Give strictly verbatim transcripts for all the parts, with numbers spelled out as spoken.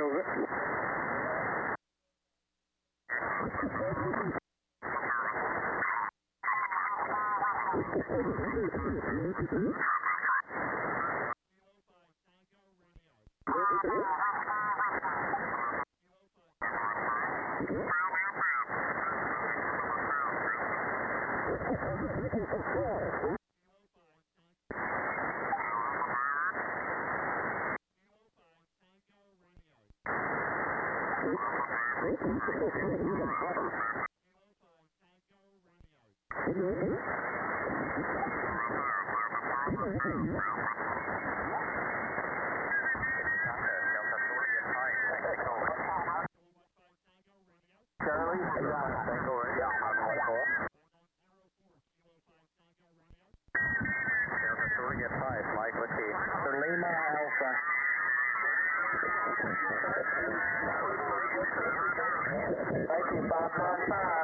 over. Charlie, Tango Radio, one four. Delta three at five, Mike, let's see. For Lima Alpha. Thank you, five five five.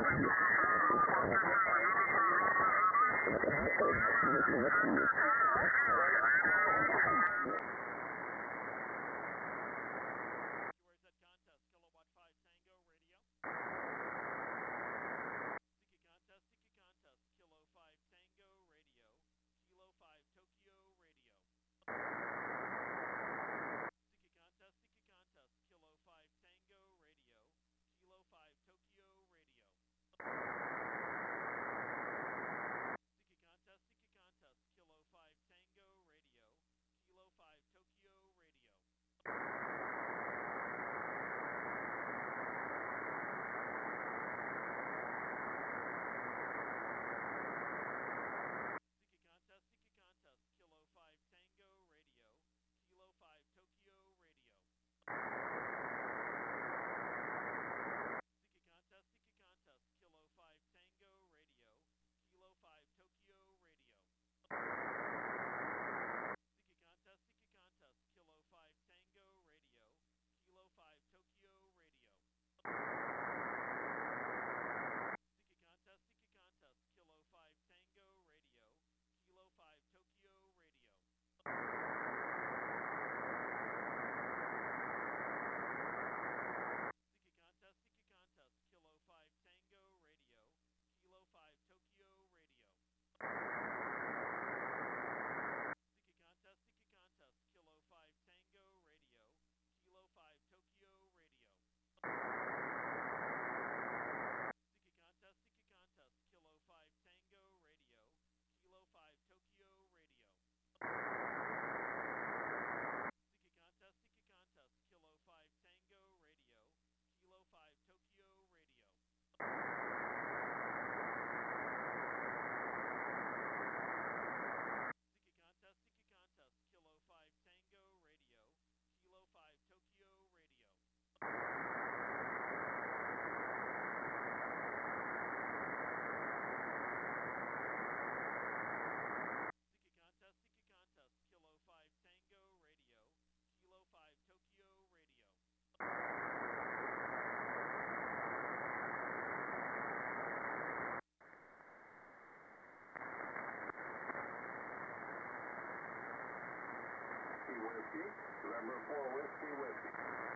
November four Whiskey Whiskey.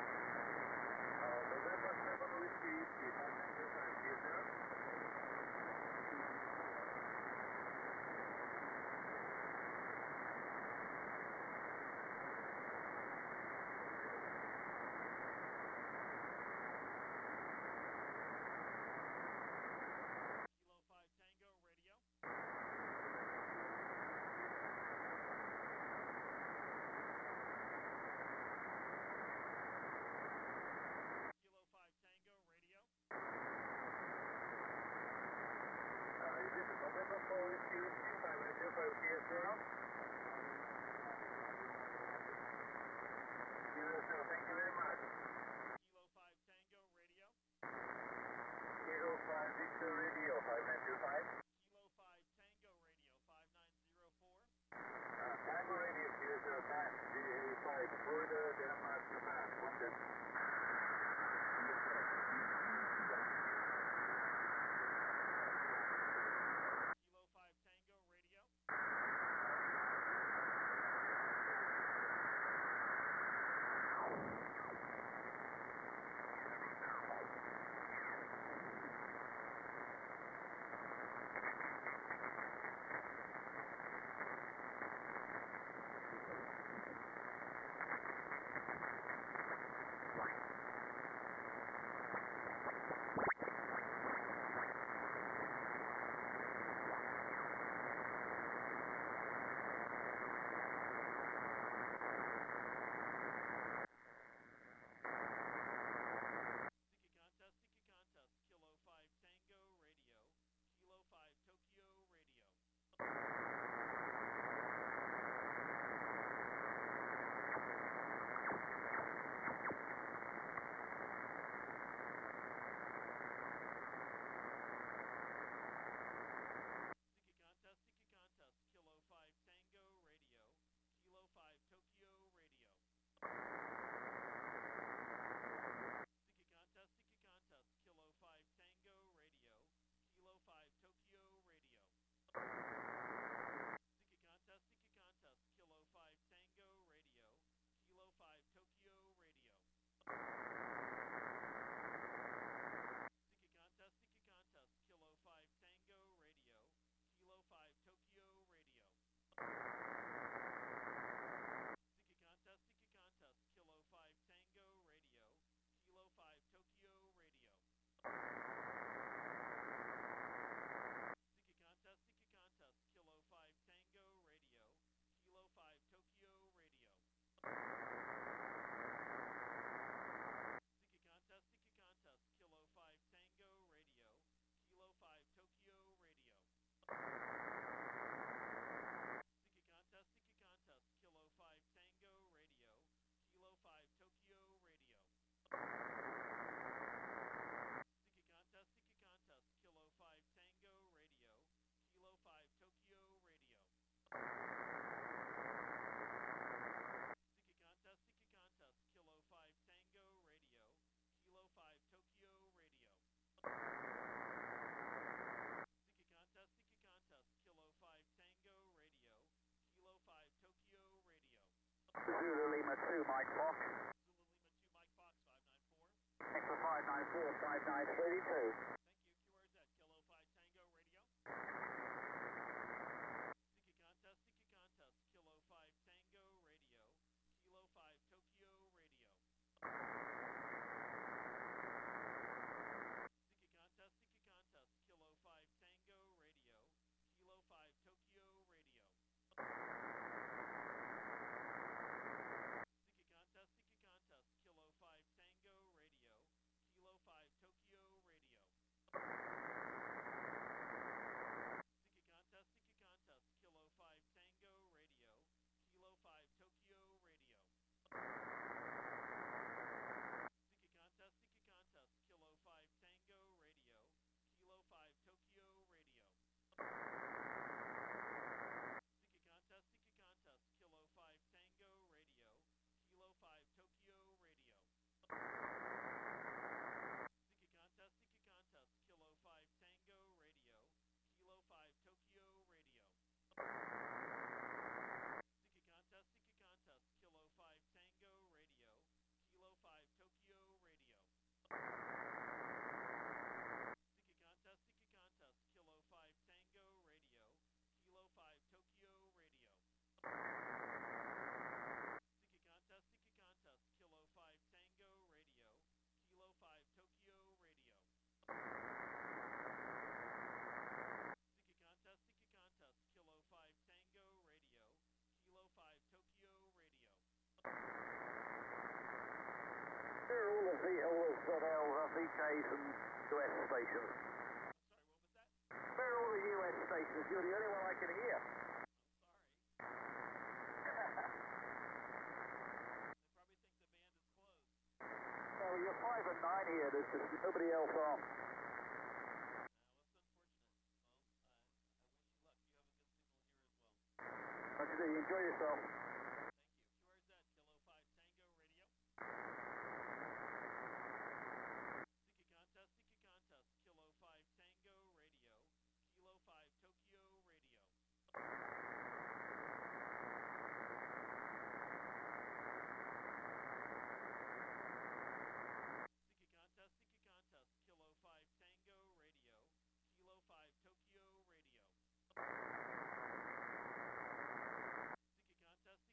Uh, November seven Whiskey Whiskey, five nine two five, see you soon. November four Whiskey Whiskey, five nine two five, see you soon. Thank you very much. Kilo five Tango Radio. Kilo five Victor Radio, five nine two five. Kilo five Tango Radio, five nine zero four. Uh, Tango Radio, zero zero nine, G eighty-five, Florida, Denmark, Japan, London. Lima two, Mike Fox. Zulu Lima two, Mike Fox, five nine four. Thanks for five nine four, five nine three two. Thank you. Q R Z, Kilo five Tango Radio. Sticky contest, sticky contest, Kilo five Tango Radio. Kilo five Tokyo Radio. Sticky contest, sticky contest, Kilo five Tango Radio. Kilo five Tokyo Radio. Sticky contest, sticky contest, Kilo five Tango Radio. Kilo five Tokyo Radio. Sticky contest, sticky contest, Kilo five Tango Radio. Kilo five Tokyo Radio. Sticky contest, sticky contest, Kilo five Tango Radio. Kilo five Tokyo Radio. Sticky contest, sticky contest, Kilo five Tango Radio. Kilo five Tokyo Radio. Sticky contest, sticky contest, Kilo five Tango Radio. Kilo five Tokyo Radio. Sticky contest, sticky contest, Kilo five Tango Radio. Kilo five Tokyo Radio. Sticky contest, sticky contest, Kilo five Tango Radio. Kilo five Tokyo Radio. Sticky contest, sticky contest, Kilo five Tango Radio. Kilo five Tokyo Radio. Sticky contest, sticky contest, Kilo five Tango Radio. Kilo five Tokyo Radio. Here are all of the all of Z L's, uh, V Ks and U S stations. I'm sorry, what was that? Where are all the U S stations? You're the only one I can hear. I'm sorry. They probably think the band is closed. Well, you're five and nine here. There's just nobody else on. Uh, well, that's unfortunate. Well, uh, I wish you luck. You have a good signal here as well. What you do? You enjoy yourself. Thank you. Q R Z, Kilo five Tango Radio. Sticky contest, sticky contest, Kilo five Tango Radio. Kilo five Tokyo Radio. Sticky contest, sticky contest, Kilo five Tango Radio. Kilo five Tokyo Radio. Sticky contest,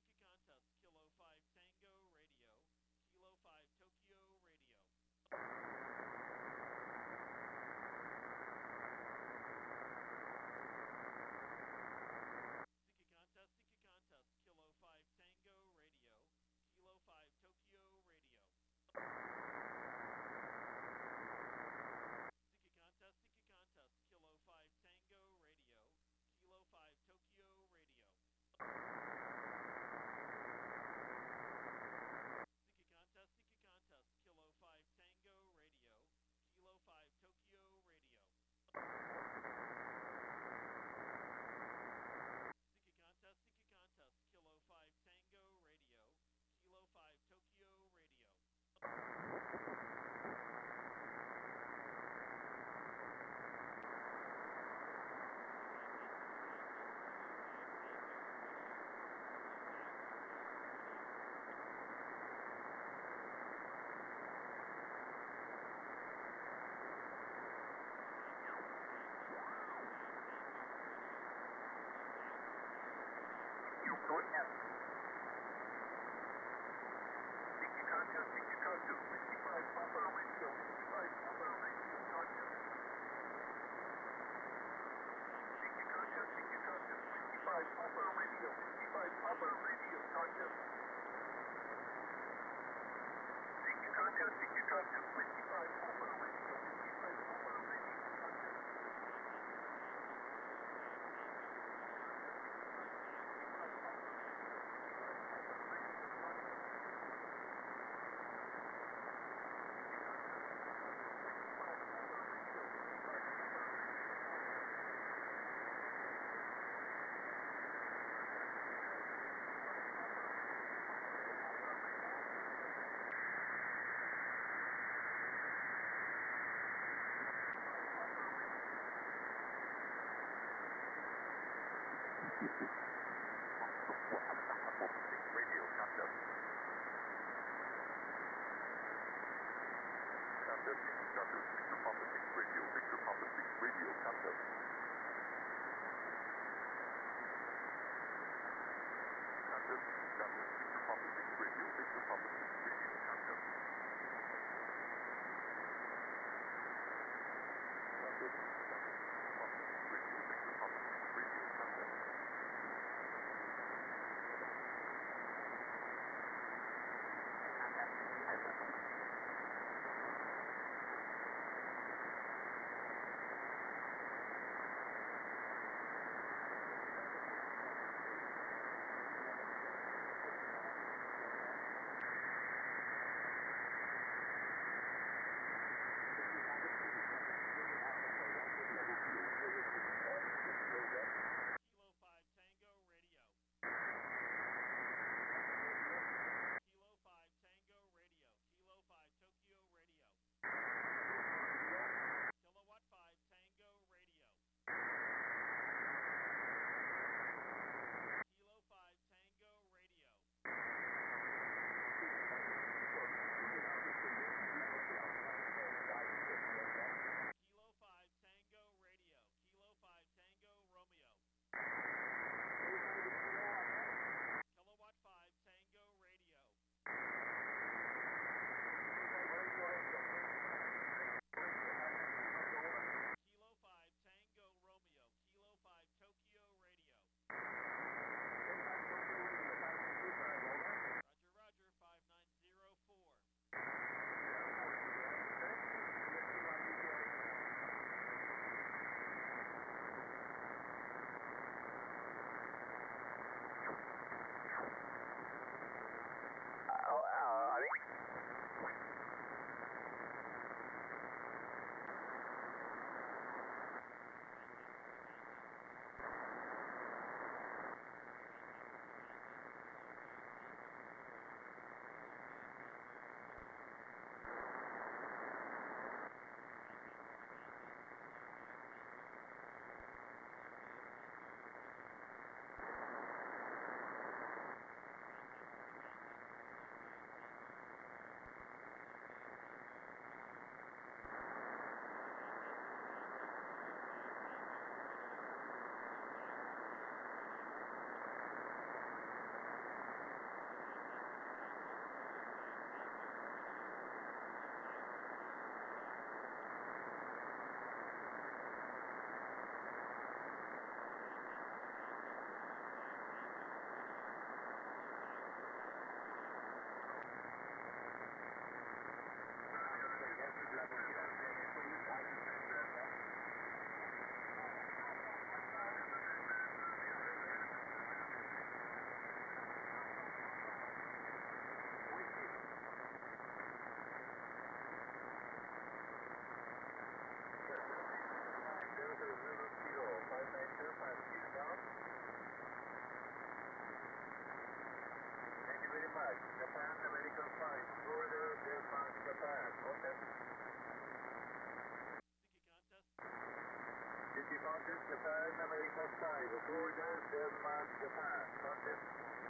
Order Denmark, Japan. Contact.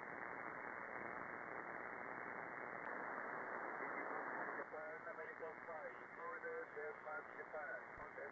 Japan, American five. Order Denmark, Japan. Contact.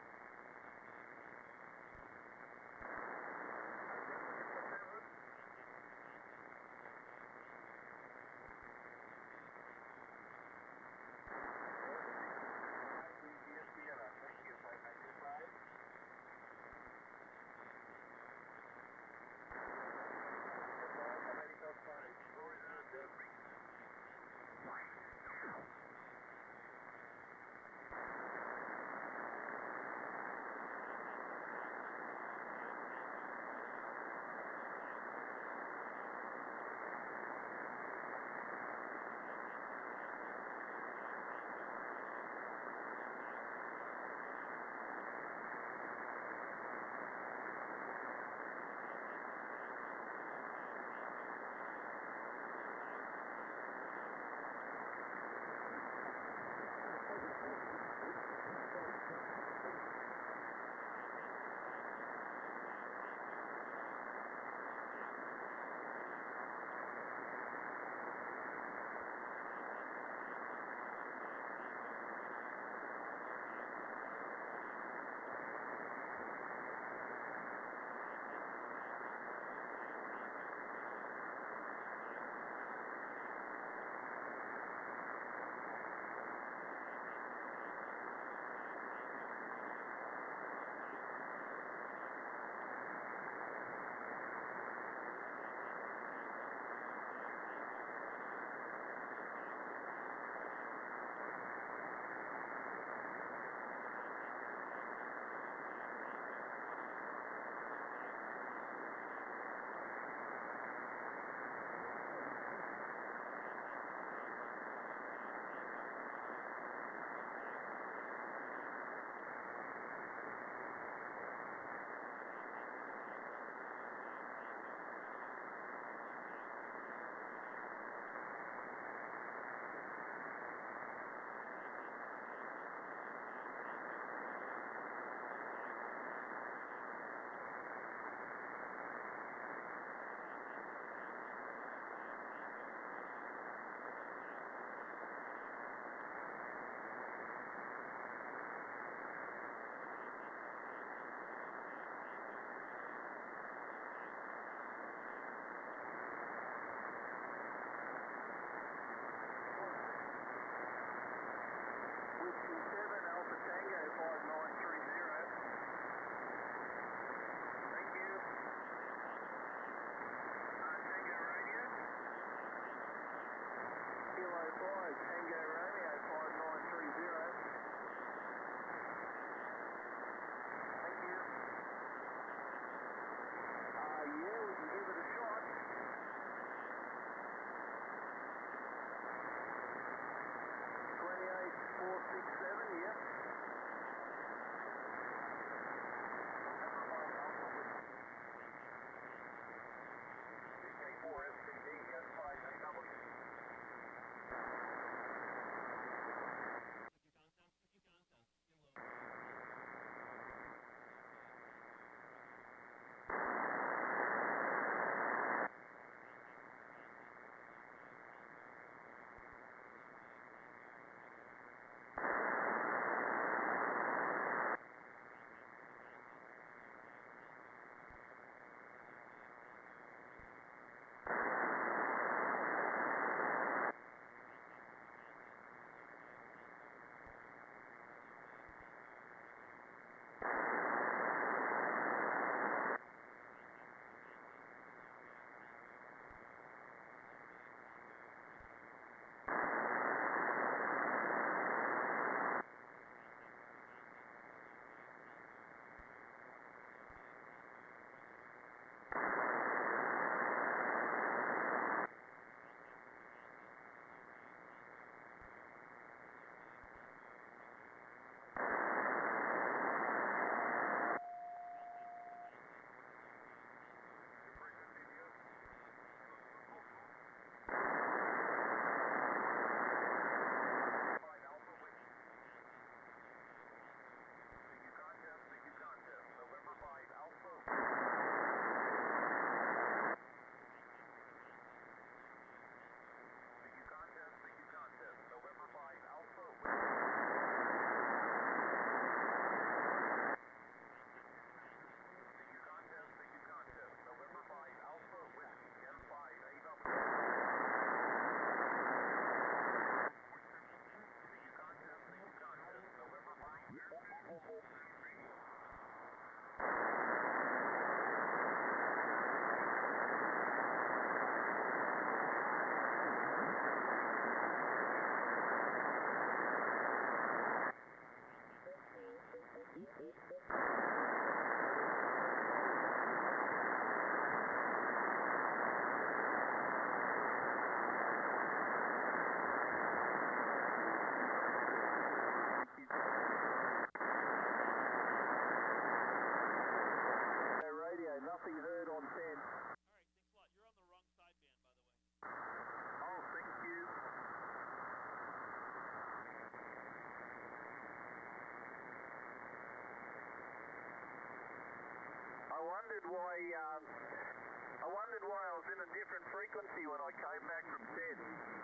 wondered why, um, I wondered why I was in a different frequency when I came back from ten.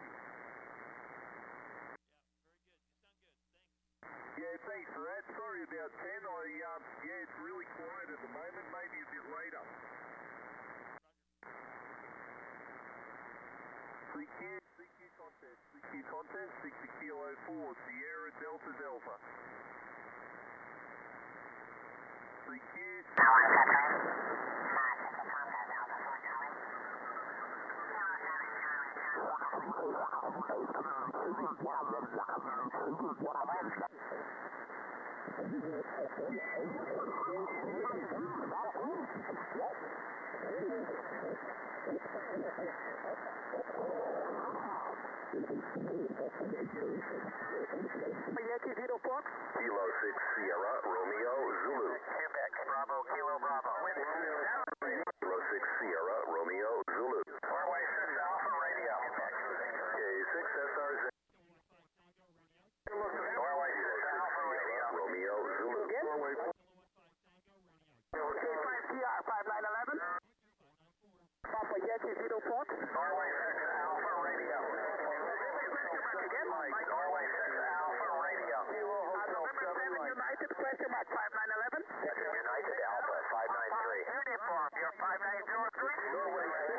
Yeah, very good. You sound good. Thanks. Yeah, thanks for that. Sorry about ten. I, um, yeah, it's really quiet at the moment. Maybe a bit later. C Q, C Q contest, C Q contest, sixty kilo four, Sierra Delta Delta. C Q. Yankee zero four. Kilo six Sierra Romeo Zulu. Quebec Bravo Kilo Bravo. Kilo six Sierra Romeo Zulu. Norway six Alpha Radio. K six S R Z. Norway six Alpha Radio. Romeo Zulu. Norway. K five T R five nine eleven. Papa Yankee zero four. Norway six Alpha Radio. Again, Norway six Alpha Radio. November seven United question mark five nine eleven. United Alpha five nine three. Uniform, you're five nine zero three. Norway six.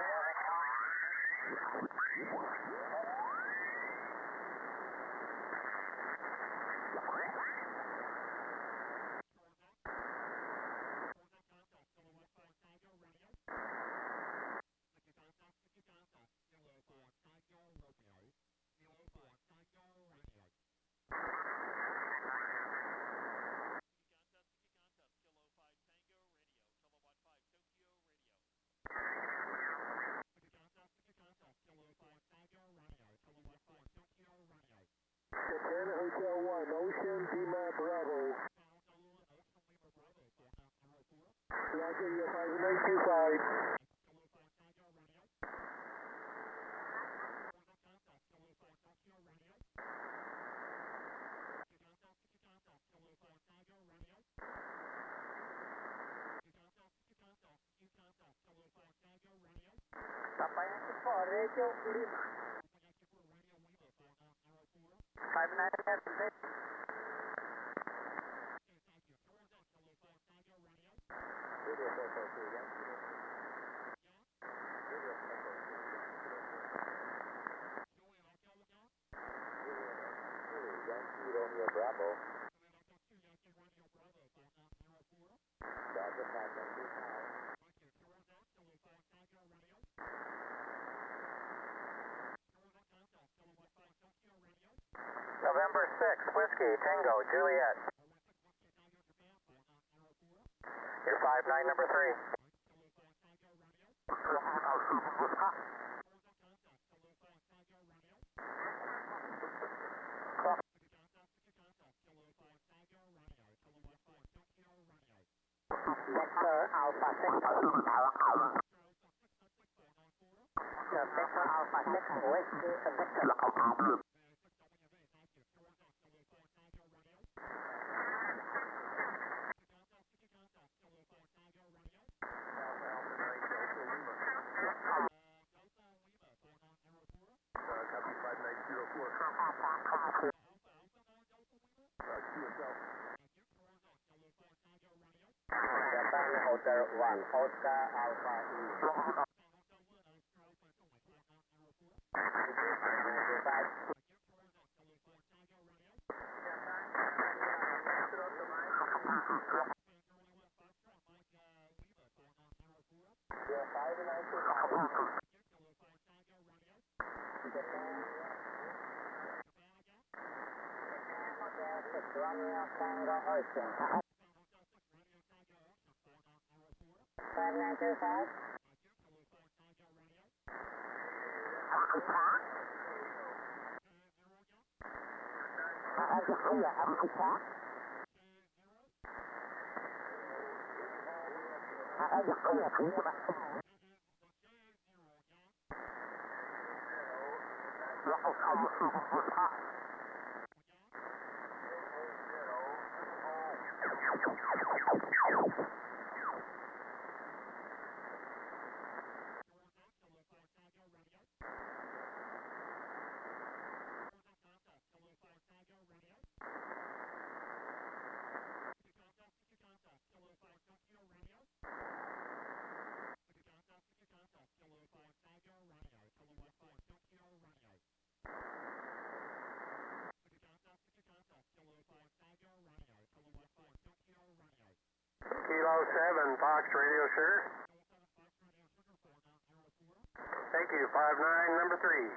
Hotel one, Ocean Lima Bravo. Roger, you're five nine two five. Papa Yankee four Radio Lima. five nine eleven. Romeo Bravo. Delta five nine two five. November sixth, Whiskey, Tango, Juliet. You're five nine number three. Vector Alpha six. Vector Alpha six, Whiskey, Victor. Copy five nine zero four. Japan Hotel one, Oscar Alpha E. five nine two five. Romeo Tango Ocean. five nine two five. Kilo seven, Fox Radio Sugar. Thank you, five nine, number three.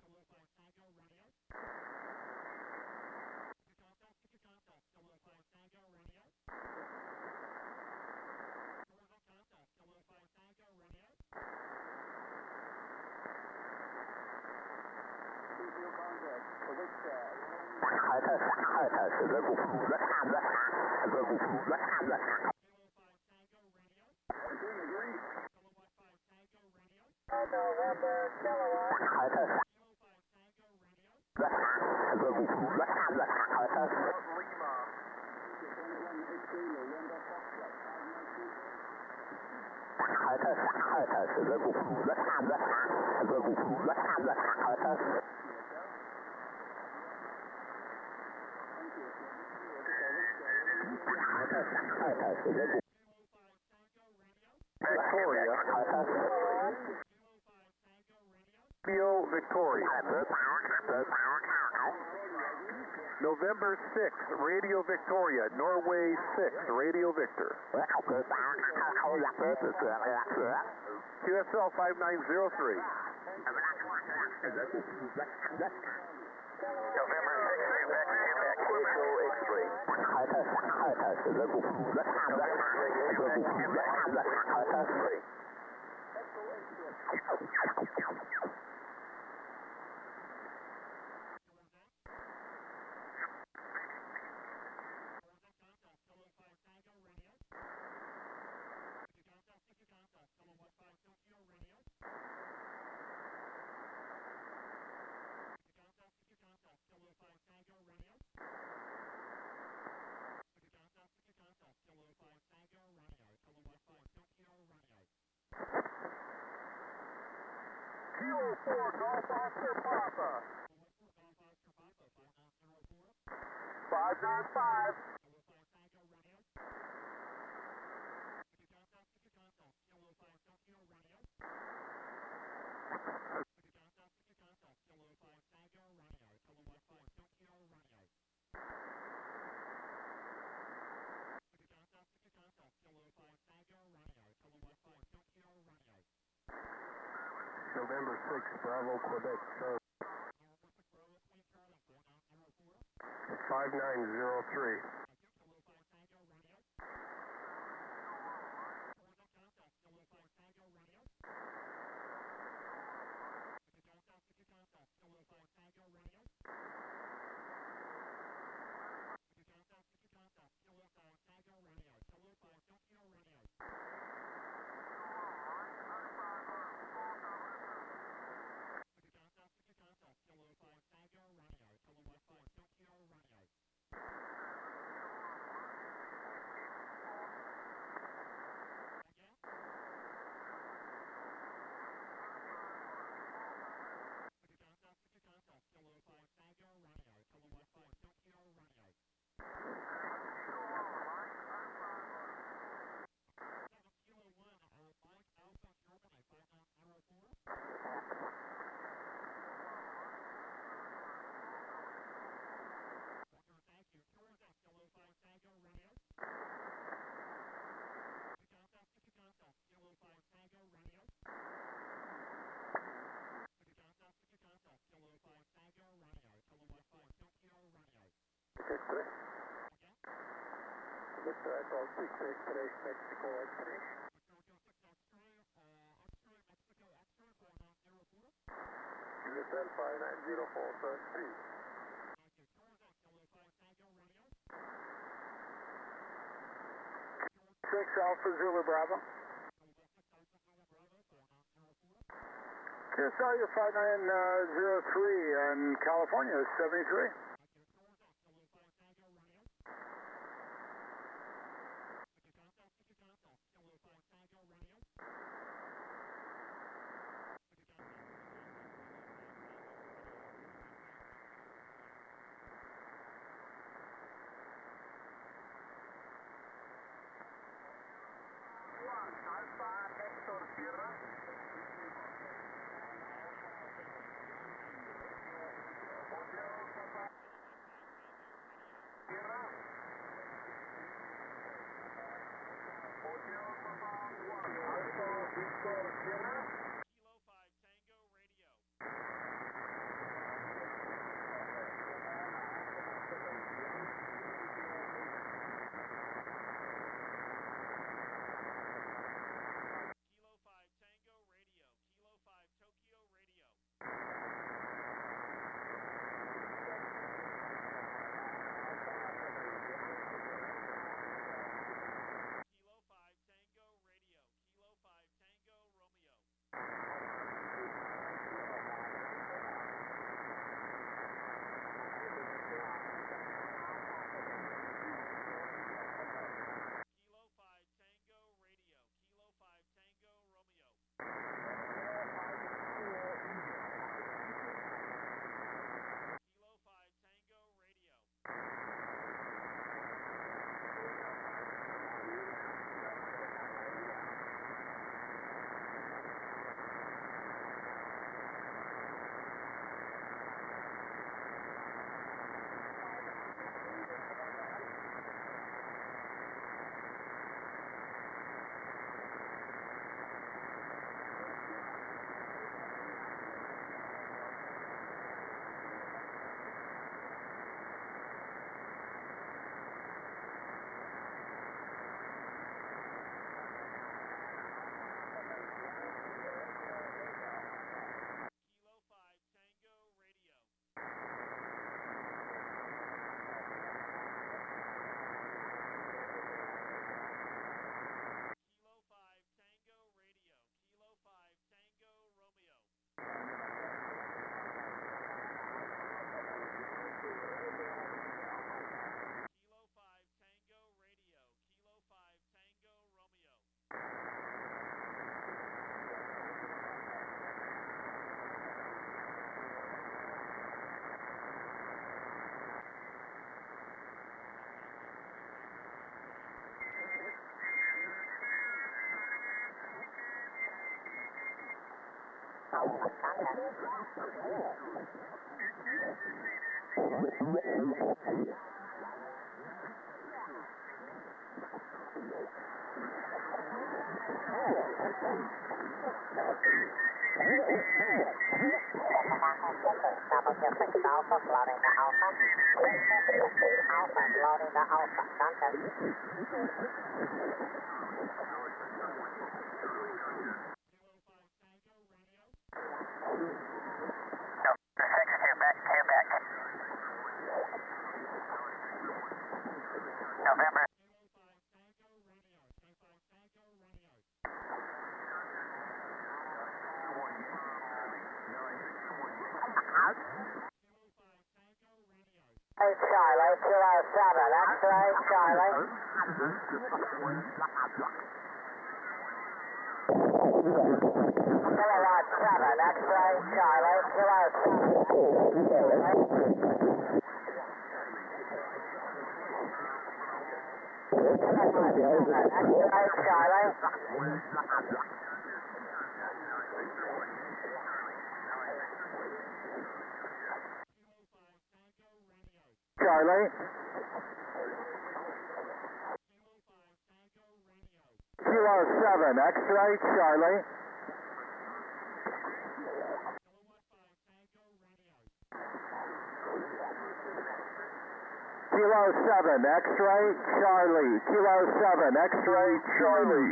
Victoria. Bio Victoria. November sixth, Radio Victoria. Norway six, Radio Victor. Q S L five nine zero three. November sixth, Quebec, Quebec, Echo X-ray. November sixth, Quebec, Quebec, X-ray. Kilo four, Golf Oscar Papa. five nine five. November sixth, Bravo, Quebec, Charlie. five nine zero three. Victor. Victor Echo six X-ray, Mexico X-ray. U S L five nine zero four seven three. six Alpha Zulu Bravo. Q S L five nine zero three in California, seventy-three. Alpha, Hector Sierra. Hotel, Papa. Alpha, Florida Alpha. Alpha, Florida Alpha, contact. November. Hey, Charlie, two oh seven, X-ray, Charlie. Kilowatt seven, X-ray, Charlie, two oh seven. X-ray, Charlie. Charlie. Kilo seven, X-ray, Charlie. Kilo seven, X-ray, Charlie. Kilo seven, X-ray, Charlie.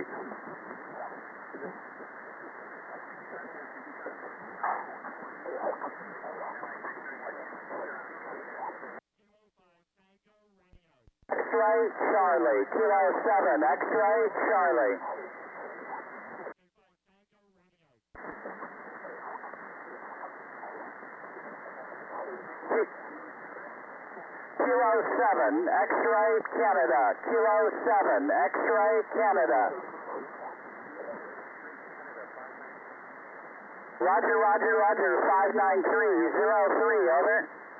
X-ray, Charlie. Kilo seven, X-ray, Charlie. Kilo seven, X-ray, Canada. Kilo seven, X-ray, Canada. Roger, roger, roger. five nine three zero three, over.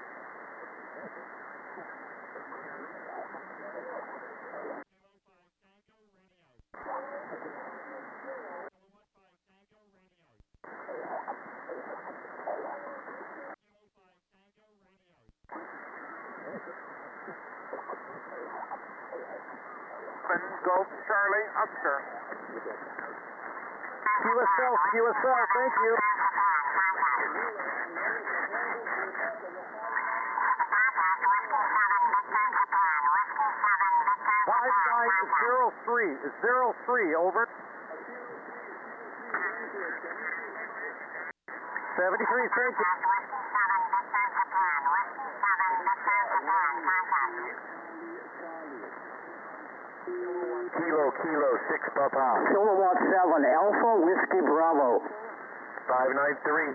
Golf Charlie, Oscar. Q S L, Q S L, thank you. Five nine zero three, zero three, over. Seventy-three, thank you. Kilo, Kilo, six, Papa. Kilowatt seven, Alpha, Whiskey, Bravo. five nine three.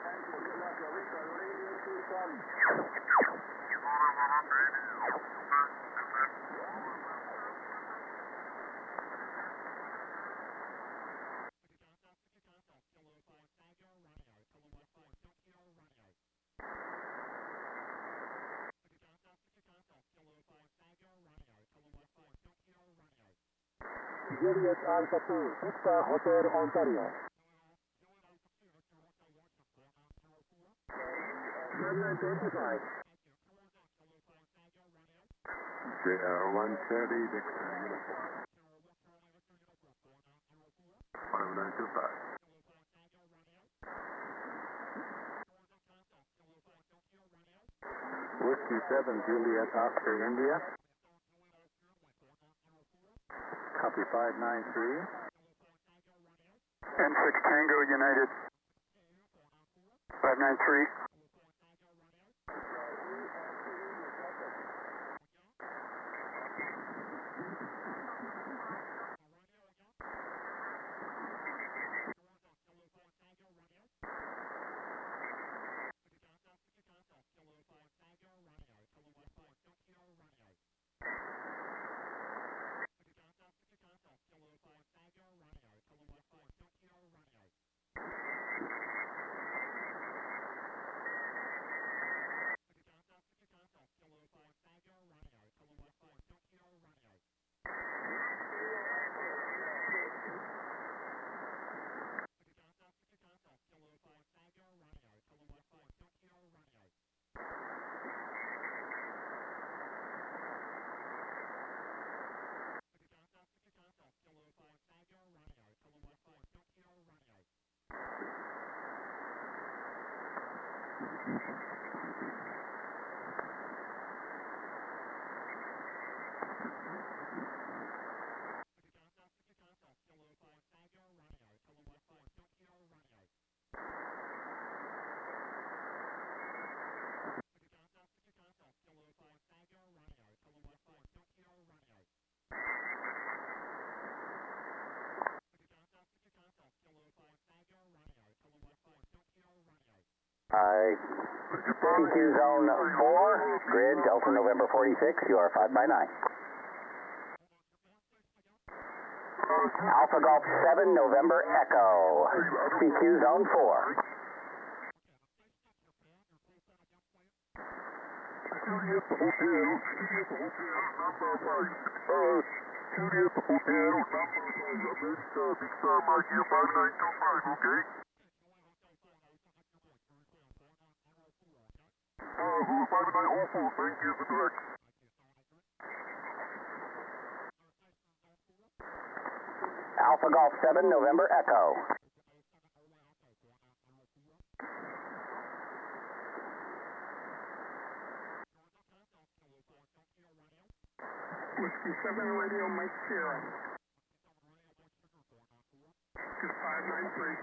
Juliet Alpha two, Vista Hotel, Ontario. J R one thirty, Dixon Uniform. five nine two five. Whiskey seven, Juliet Oscar, India. Copy five nine three. N six Tango United. five nine three. Uh, C Q Zone four, grid Delta November forty-six, you are five by nine. Alpha Golf seven, November Echo, C Q Zone four. Alpha Golf seven, November Echo. Whiskey seven Radio Mike Sierra. two five nine three.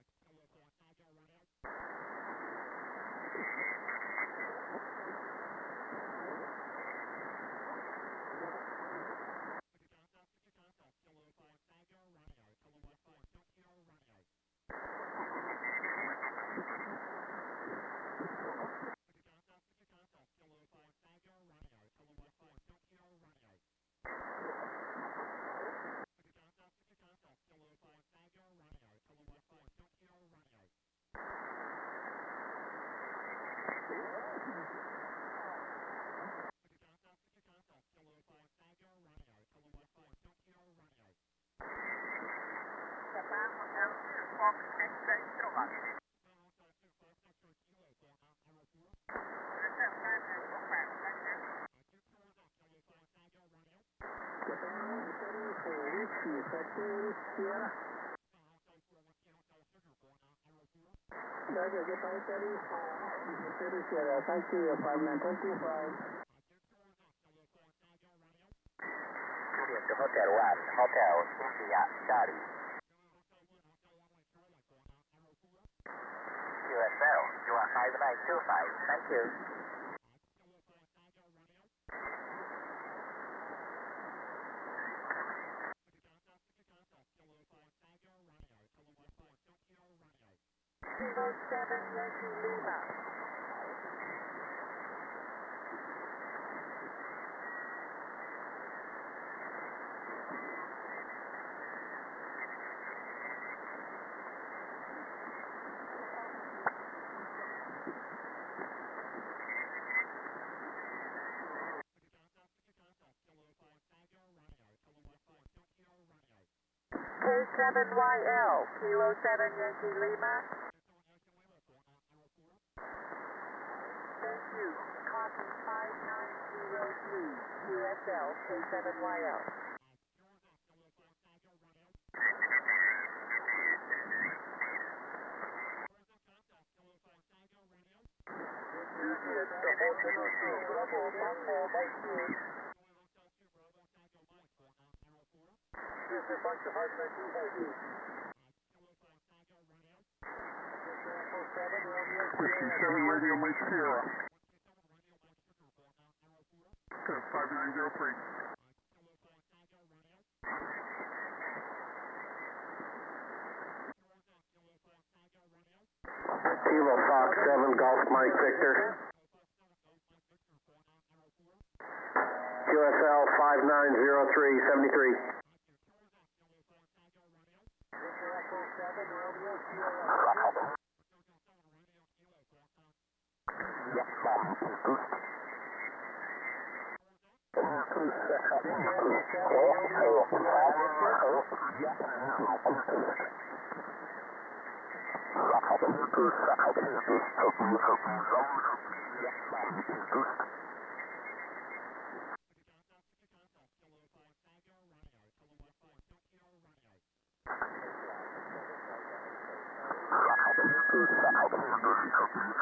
Thank you, five nine twenty-five. To Hotel one, Hotel India, Charlie. U S L, you are five nine two five, thank you. Kilo seven Yankee Lima. K seven Y L, Kilo seven Yankee Lima. Thank you. Copy five nine zero three, U S L, K seven Y L. Whiskey seven Radio Mike Sierra. five nine zero three. Kilo Fox seven, Golf Mike Victor. U S L five nine zero three, seventy-three.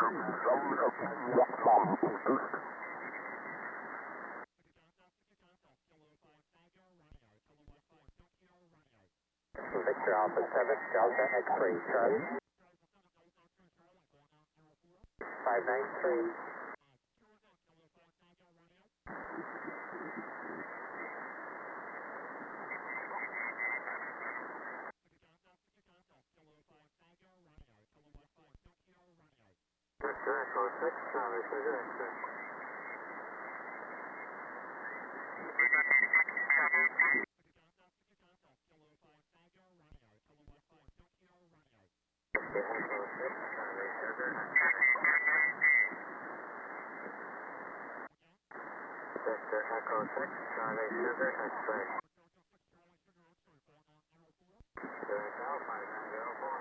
Victor Alpha seven, Delta X-ray, Charlie. five nine three. Victor Echo six, Charlie, Sugar X-ray. Victor Echo six, Charlie, Sugar Victor Echo six, Charlie, Sugar X-ray. U S L five nine zero four.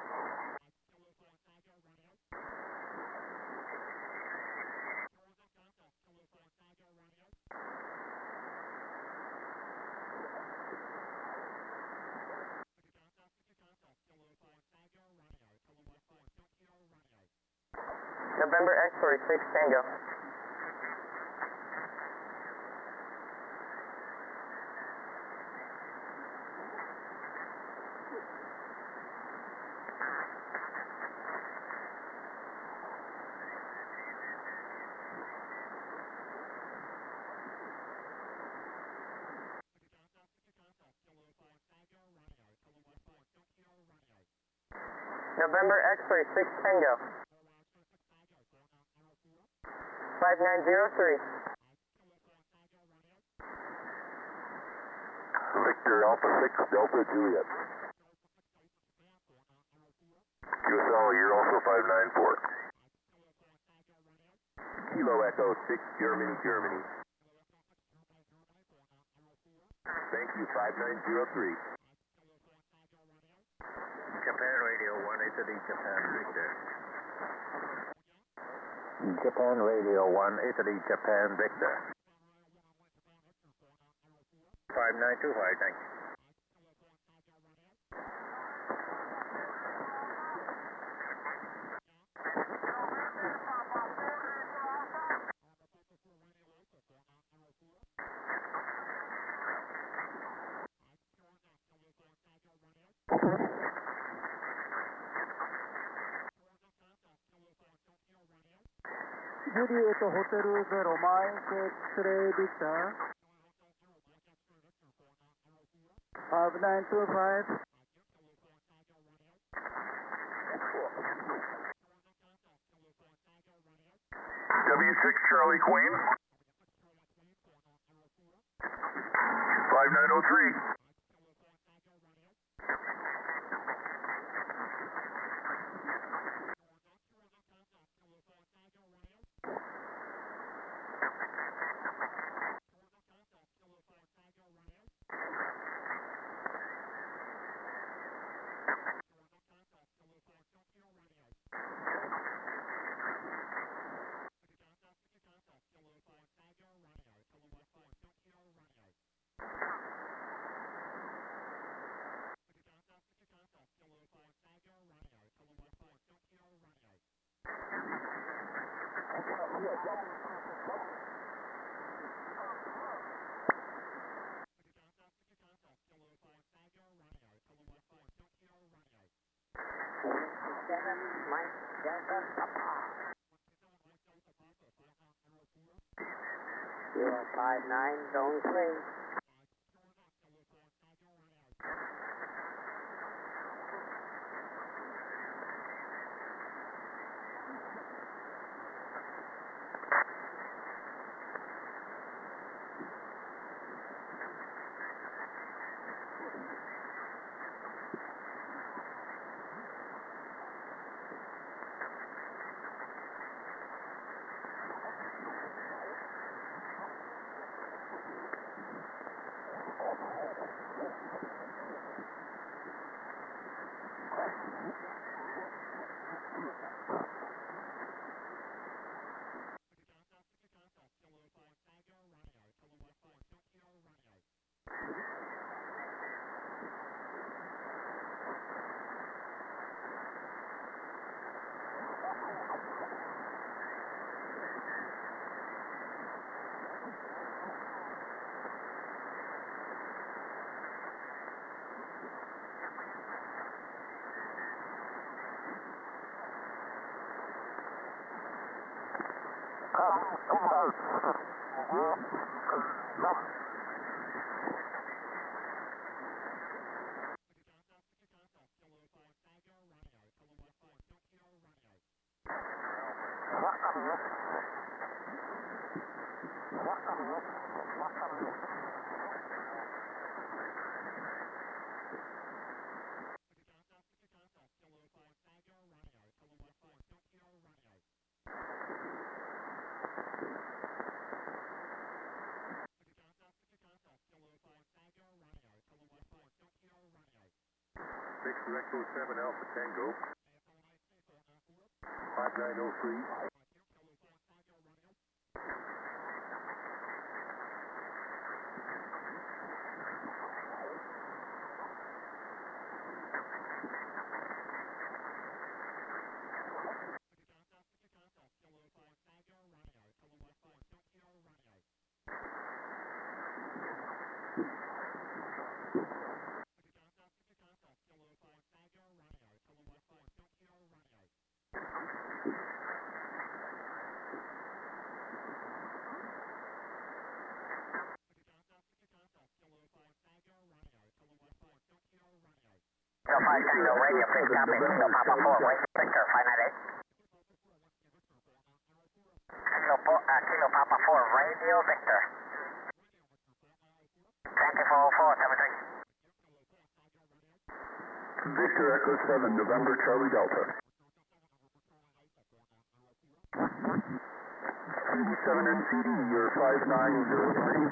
November X-ray six Tango. November X-ray six Tango. five nine zero three. Victor Alpha six, Delta Juliet. U S L, you're also five nine four. Kilo Echo six, Germany, Germany. Thank you, five nine zero three. Japan Radio one, A to D Japan, Victor. Japan Radio one, A to D Japan, Victor. five nine two five, thank you. Juliet Hotel Zero, Mike X-ray Victor. five nine two five. W six, Charlie Queen. five nine zero three. Mike Delta Papa. Kilo five nine, zone three. Victor Echo seven Alpha Tango. five nine oh three. Kilo five Tango Radio, please copy. Kilo Papa four, wait Victor, five nine eight. Kilo, uh, Kilo Papa four, Radio Victor. twenty-four oh four, seven three. Victor Echo seven, November Charlie Delta. C D seven N C D, you're five nine zero three.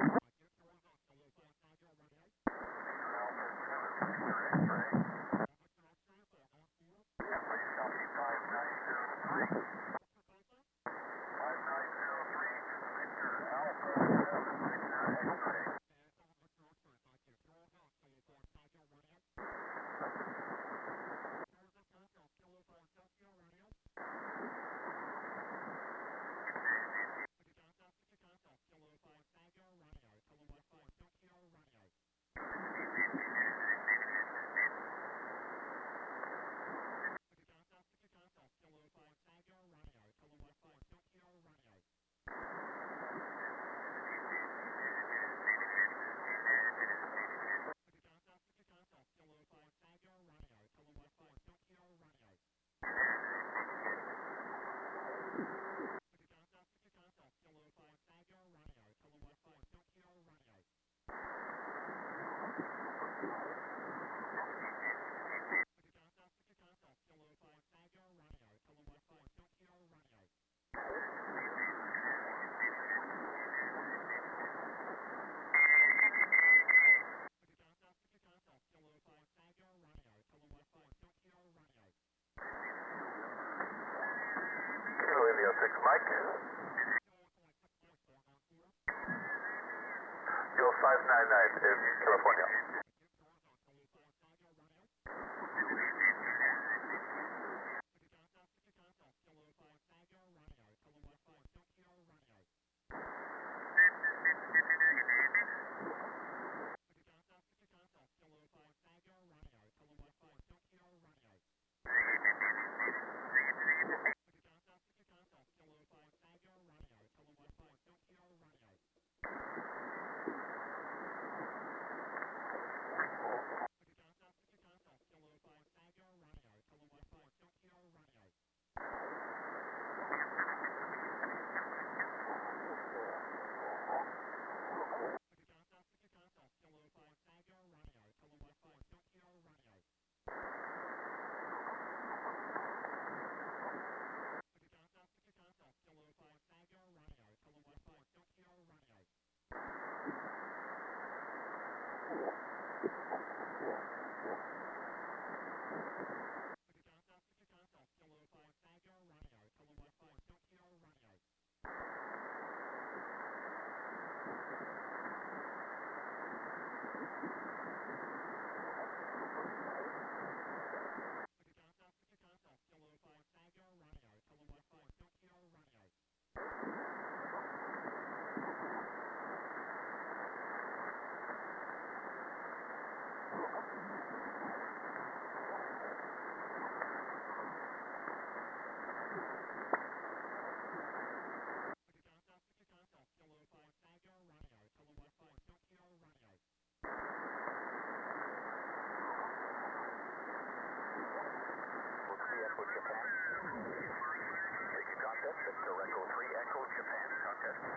six Mike. Yo five nine nine in California.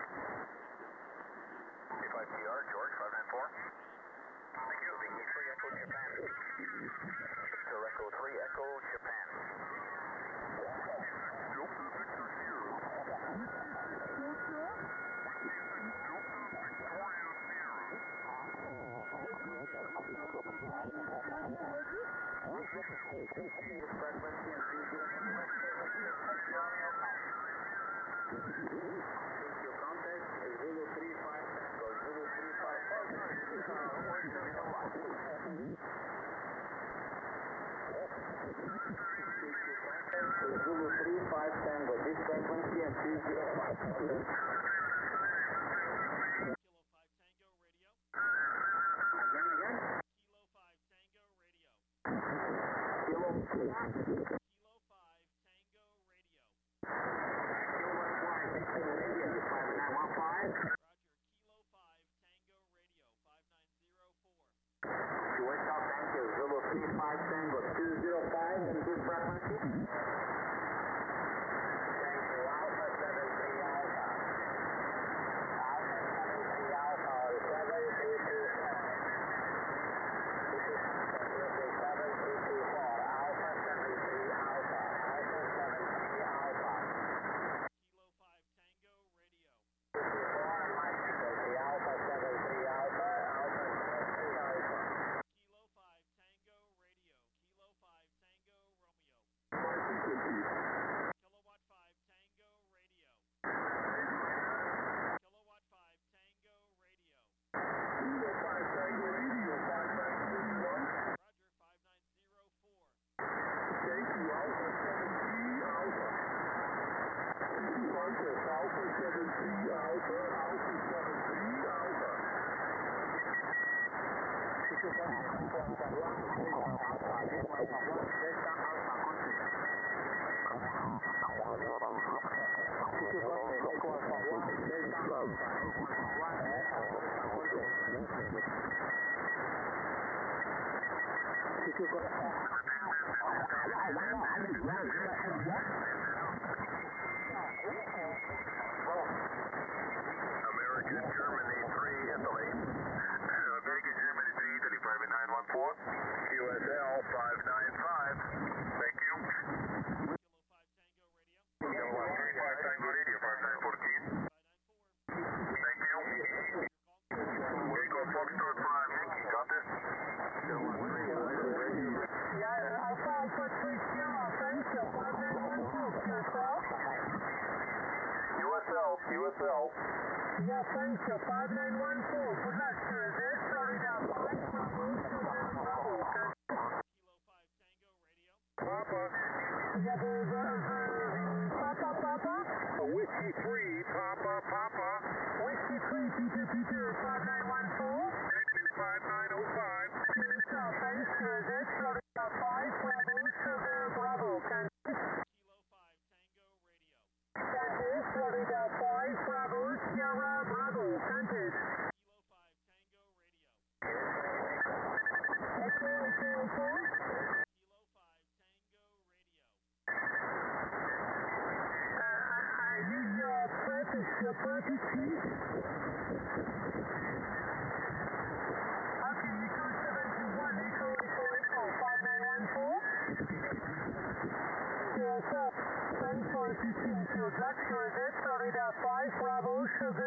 K five T R, George, five nine four. Thank you, Vicky three, Echo, Japan. Victor Echo three, Echo, Japan. Zulu three five Tango, this frequency and two zero five. Kilo five Tango radio. Again, again. Kilo five Tango radio. Kilo, Kilo five Tango radio. five nine one five. Roger. Kilo five Tango radio. five nine zero four. West South Tango, Zulu three five Tango, two zero five and this frequency. American Germany three, Italy. American Germany three, Italy, private nine one four. U S L five nine five. Thank you. Kilo five Tango radio. Kilo one three five Tango radio, five nine fourteen. five nine four. Thank you. Echo Foxtrot five, Yankee, got this? Kilo one three five radio. Yeah, Alpha Alpha three Sierra, thanks you, five nine one two, yourself. U S L, U S L. Yeah, thanks you, five nine one two, good luck, sir. This Florida five, Bravo, Sugar, Bravo. Kilo five Tango radio. Papa. Yeah, there's uh, Papa, Papa. Whiskey three, Papa, Papa. Whiskey three, Peter, Peter, five nine one four. Thank you, five nine oh five. Yourself, thanks, sir. This Florida five, Bravo, Sugar, Bravo. Kilo five Tango radio. Kansas, Florida five, Bravo, Sierra, Bravo, Kansas. Kilo five Tango radio. Echo, Echo, Echo. Kilo five Tango radio. Uh, I need your practice, your practice, please. Okay, Echo seventy-one, Echo, Echo, Echo, five nine one four. Yes, sir. Thanks for assisting to Black Florida, Florida five, Bravo, Sugar.